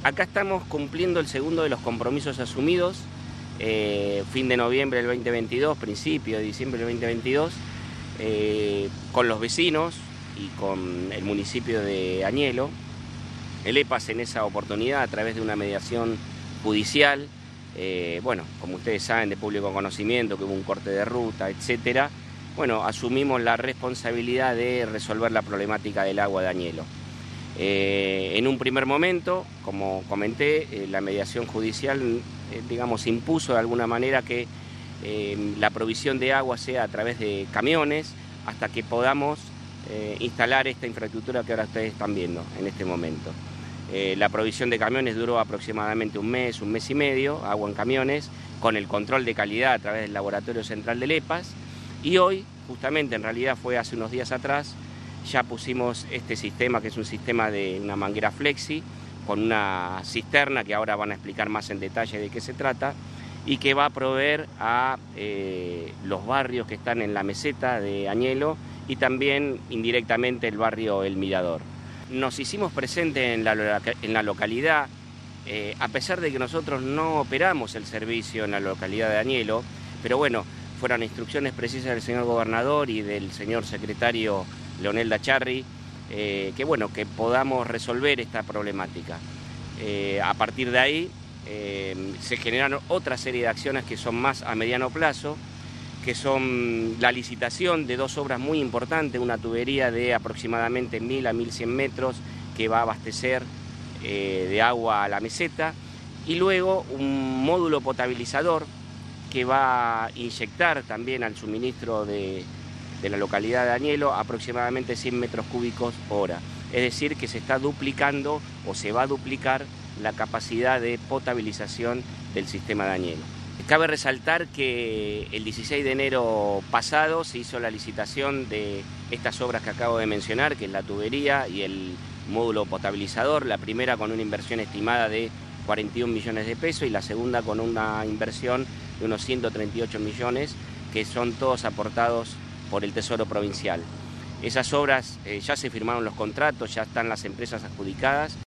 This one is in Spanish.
Acá estamos cumpliendo el segundo de los compromisos asumidos, fin de noviembre del 2022, principio de diciembre del 2022, con los vecinos y con el municipio de Añelo. El EPAS en esa oportunidad, a través de una mediación judicial, bueno, como ustedes saben de público conocimiento, que hubo un corte de ruta, etcétera, bueno, asumimos la responsabilidad de resolver la problemática del agua de Añelo. En un primer momento, como comenté, la mediación judicial, digamos, impuso de alguna manera que la provisión de agua sea a través de camiones hasta que podamos instalar esta infraestructura que ahora ustedes están viendo en este momento. La provisión de camiones duró aproximadamente un mes y medio, agua en camiones, con el control de calidad a través del laboratorio central del EPAS, y hoy, justamente, en realidad fue hace unos días atrás, ya pusimos este sistema, que es un sistema de una manguera flexi, con una cisterna que ahora van a explicar más en detalle de qué se trata, y que va a proveer a los barrios que están en la meseta de Añelo y también indirectamente el barrio El Mirador. Nos hicimos presentes en la localidad, a pesar de que nosotros no operamos el servicio en la localidad de Añelo, pero bueno, fueron instrucciones precisas del señor gobernador y del señor secretario Leonel Dacharri, que bueno, que podamos resolver esta problemática. A partir de ahí se generaron otra serie de acciones que son más a mediano plazo, que son la licitación de dos obras muy importantes, una tubería de aproximadamente 1000 a 1100 metros que va a abastecer de agua a la meseta, y luego un módulo potabilizador que va a inyectar también al suministro de la localidad de Añelo aproximadamente 100 metros cúbicos hora. Es decir, que se está duplicando o se va a duplicar la capacidad de potabilización del sistema de Añelo. Cabe resaltar que el 16 de enero pasado se hizo la licitación de estas obras que acabo de mencionar, que es la tubería y el módulo potabilizador, la primera con una inversión estimada de 41 millones de pesos y la segunda con una inversión de unos 138 millones, que son todos aportados por el Tesoro Provincial. Esas obras ya se firmaron los contratos, ya están las empresas adjudicadas.